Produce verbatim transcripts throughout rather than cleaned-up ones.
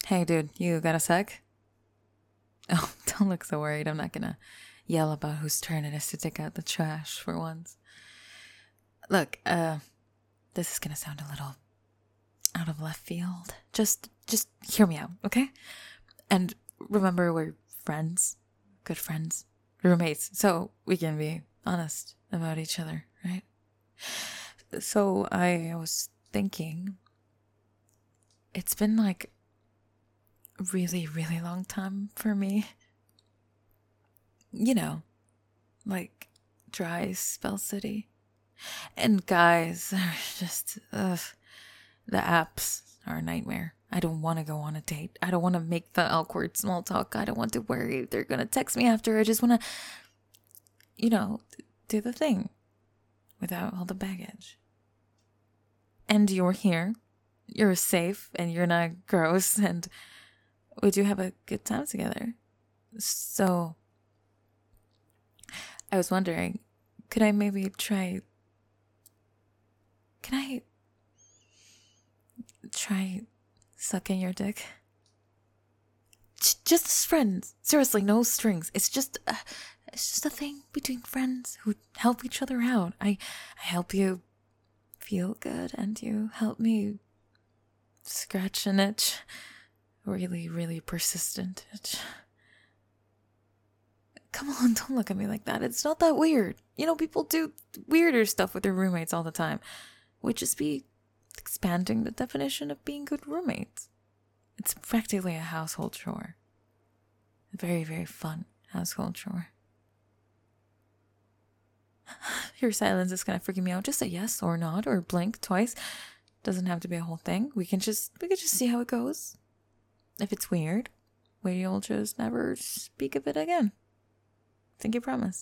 Hey, dude, you got a sec? Oh, don't look so worried. I'm not gonna yell about whose turn it is to take out the trash for once. Look, uh, this is gonna sound a little out of left field. Just, just hear me out, okay? And remember, we're friends, good friends, roommates, so we can be honest about each other, right? So I was thinking, it's been like a really, really long time for me. You know, like dry spell city. And guys are just, ugh, the apps are a nightmare. I don't want to go on a date. I don't want to make the awkward small talk. I don't want to worry if they're going to text me after. I just want to, you know, do the thing without all the baggage. And you're here. You're safe and you're not gross. And we do have a good time together. So I was wondering, could I maybe try... Can I try sucking your dick? Just as friends. Seriously, no strings. It's just, uh, it's just a thing between friends who help each other out. I, I help you feel good, and you help me scratch an itch. Really, really persistent itch. Come on, don't look at me like that. It's not that weird. You know, people do weirder stuff with their roommates all the time. Would just be expanding the definition of being good roommates. It's practically a household chore. A very, very fun household chore. Your silence is kind of freaking me out. Just say yes or not or blink twice. Doesn't have to be a whole thing. We can just we can just see how it goes. If it's weird, we'll just never speak of it again. Think you promise?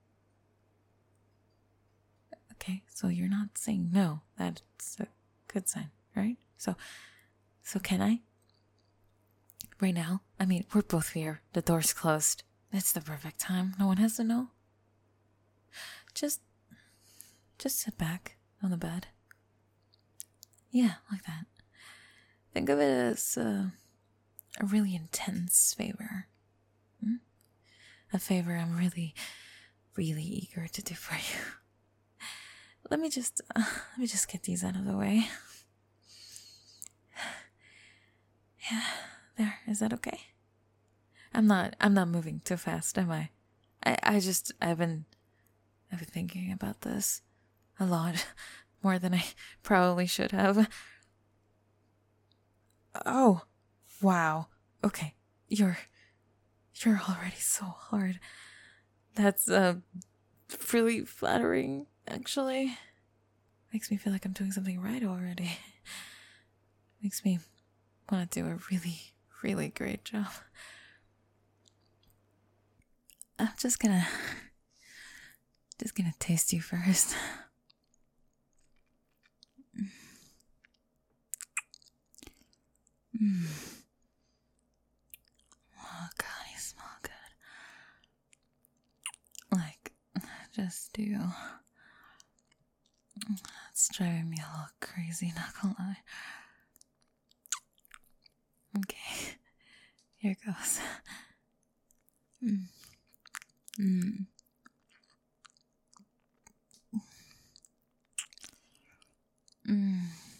Okay, so you're not saying no. That's a good sign, right? So, so can I? Right now? I mean, we're both here. The door's closed. It's the perfect time. No one has to know. Just, just sit back on the bed. Yeah, like that. Think of it as uh, a really intense favor. Hmm? A favor I'm really, really eager to do for you. Let me just, uh, let me just get these out of the way. Yeah, there. Is that okay? I'm not, I'm not moving too fast, am I? I, I just, I've been, I've been thinking about this a lot, more than I probably should have. Oh, wow. Okay, you're, you're already so hard. That's, uh, really flattering. Actually, makes me feel like I'm doing something right already. Makes me want to do a really, really great job. I'm just gonna, just gonna taste you first. Mm. Oh God, you smell good. Like, just do. It's driving me a little crazy, not gonna lie. Okay, here goes. Mm. Mm. Mm.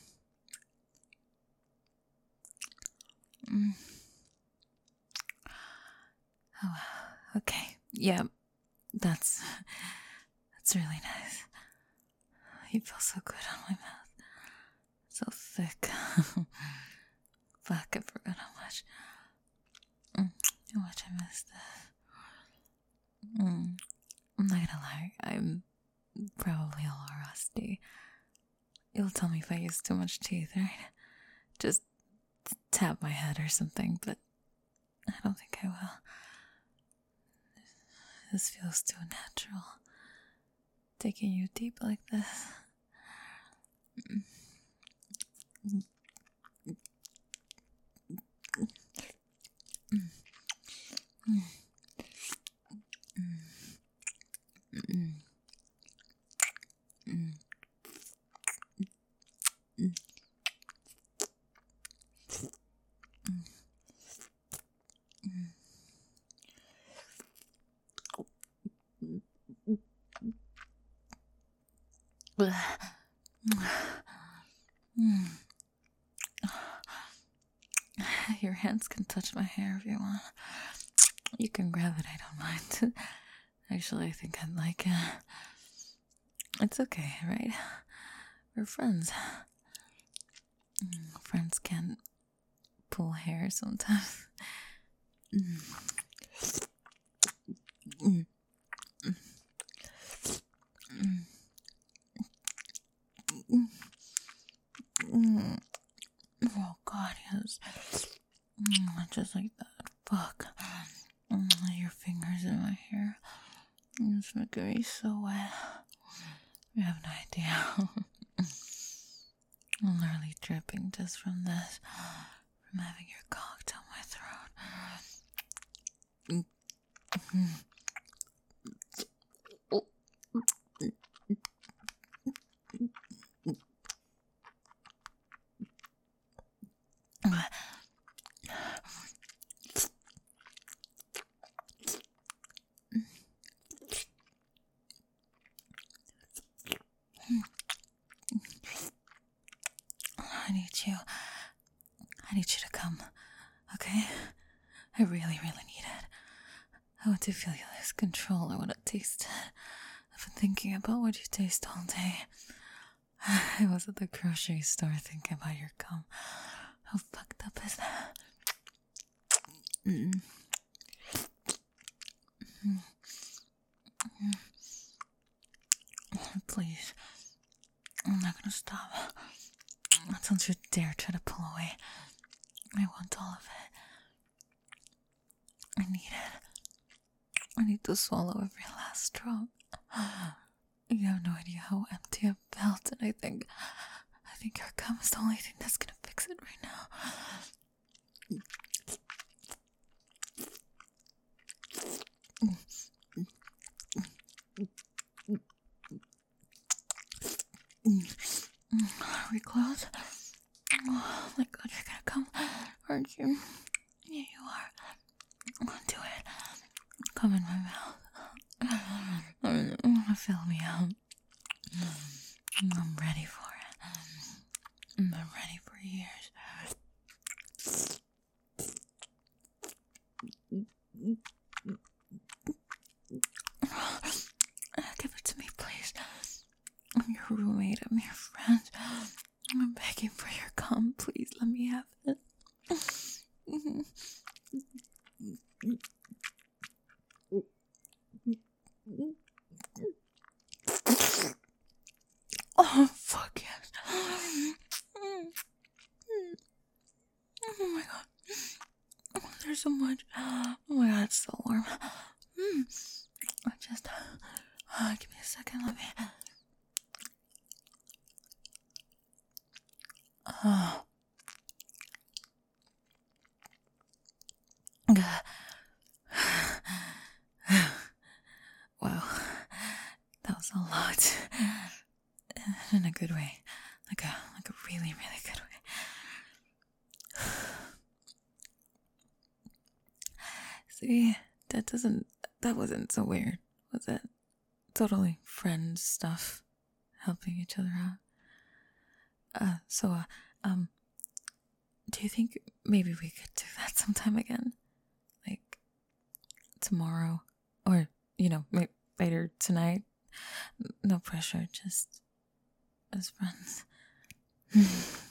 Mm. Oh, okay. Yeah, that's that's really nice. You feel so good on my mouth. So thick. Fuck, I forgot how much. Mm, how much I missed this. Mm, I'm not gonna lie, I'm probably a little rusty. You'll tell me if I use too much teeth, right? Just tap my head or something, but I don't think I will. This feels too natural. Taking you deep like this. Mm. Mm. Mm. Mm. Mm. Mm. Mm. Your hands can touch my hair if you want. You can grab it, I don't mind. Actually, I think I'd like it. It's okay, right? We're friends. Friends can pull hair sometimes. Oh god, yes. Just like that. Fuck. Your fingers in my hair. It's making me so wet. You have no idea. I'm literally dripping just from this. From having your cock down my throat. I need you. I need you to come. Okay? I really, really need it. I want to feel you lose control. I want to taste it. I've been thinking about what you taste all day. I was at the grocery store thinking about your cum. How fucked up is that? Mm. Mm. Mm. Please. I'm not gonna stop. Don't you dare try to pull away. I want all of it. I need it. I need to swallow every last drop. You have no idea how empty I've felt, and I think, I think your cum is the only thing that's gonna fix it right now. Are we close? Oh my god, you're gonna come, aren't you? Yeah, you are. Do it. Come in my mouth. Fill me up. I'm ready for it. I'm ready for years. Give it to me, please. I'm your roommate. I'm your friend. I'm begging for your cum. Please let me have it. Oh, fuck yes. Oh my god. There's so much. Oh my god, it's so warm. I just. Uh, give me a second. Let me. Oh. Wow. That was a lot. In a good way. Like a like a really, really good way. See, that doesn't that wasn't so weird, was it? Totally friend stuff. Helping each other out. Uh so uh um do you think maybe we could do that sometime again? Like tomorrow? Or, you know, maybe later tonight? No pressure, just as friends.